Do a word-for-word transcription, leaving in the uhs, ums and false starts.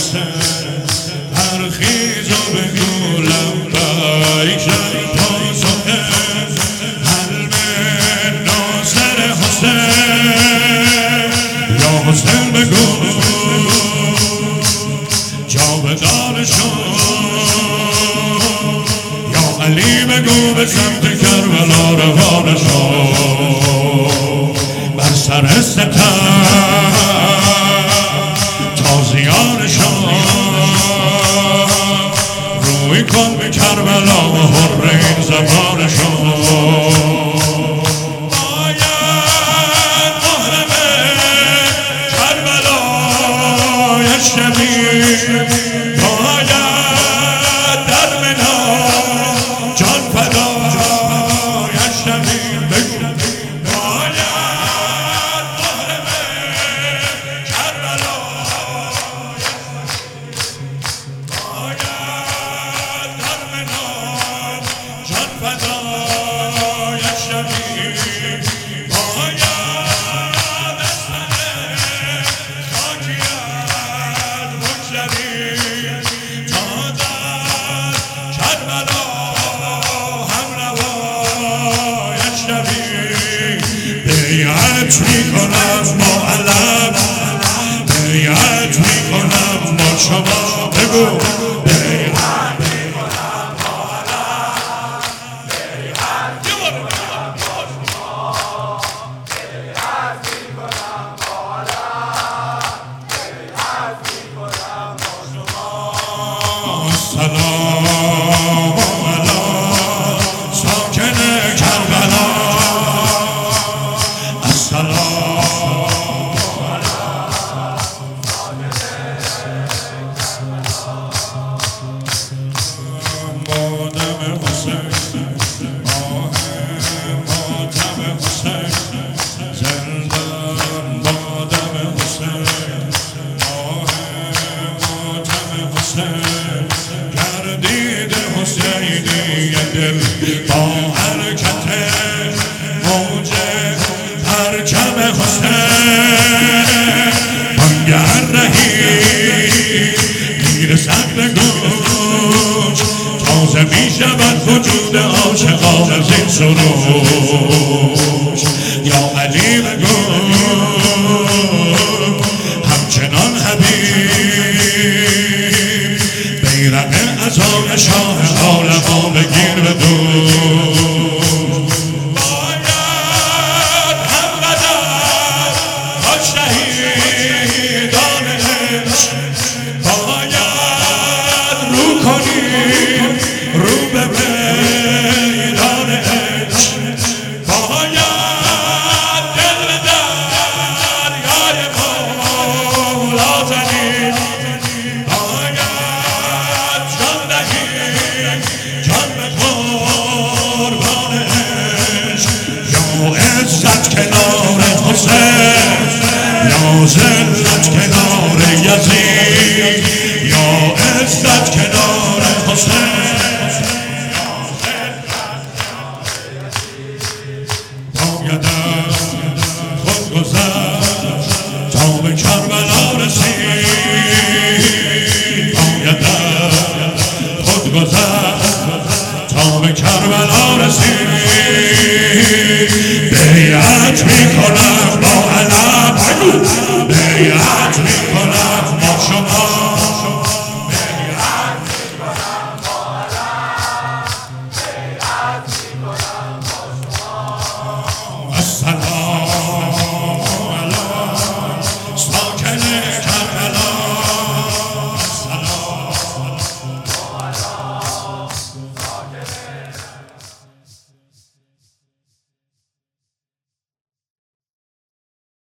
حسین برخیز و بگو لبیک پاسخ قلب ناصر حسین یا حسین بگو جاودان شو یا علی بگو به سمت کربلا روانه شو بر سر ستم تازیان شو روی کن به کربلا و حرین زبان شو باید محرم کربلا یشتبی باید در منا جان فدا یشتبی بگو باید محرم کربلا باید در منا جان فدا یشتبی باید اسمه خاکیت مجدبی تا در کربلا هم روایت شوی بیعت میکنم با علم بیعت میکنم با شما بگو بیعت میکنم با علم بیعت میکنم با شما بیعت میکنم با علم بیعت میکنم با شما سلام علی ساکن کربلا گردید حسینی دل با حرکت موج پرچم حسین بانگر رهی میرسد به گوش تازه میشود وجود عاشقان از این سروش یا علی بگو همچنان حبیب بیرق عزای شاه عالم بگیر به دوش باید هم قدر با شهیدان عشق باید رو کنیم رو به میدان عشق باید دل به دریای مولا زنیم جان به قربان عشق یا عزت کنار حسین یا ذلت کنار یزید یا عزت کنار حسین باید از خود گذشت تا به کربلا رسید باید از خود گذشت تا به کربلا رسید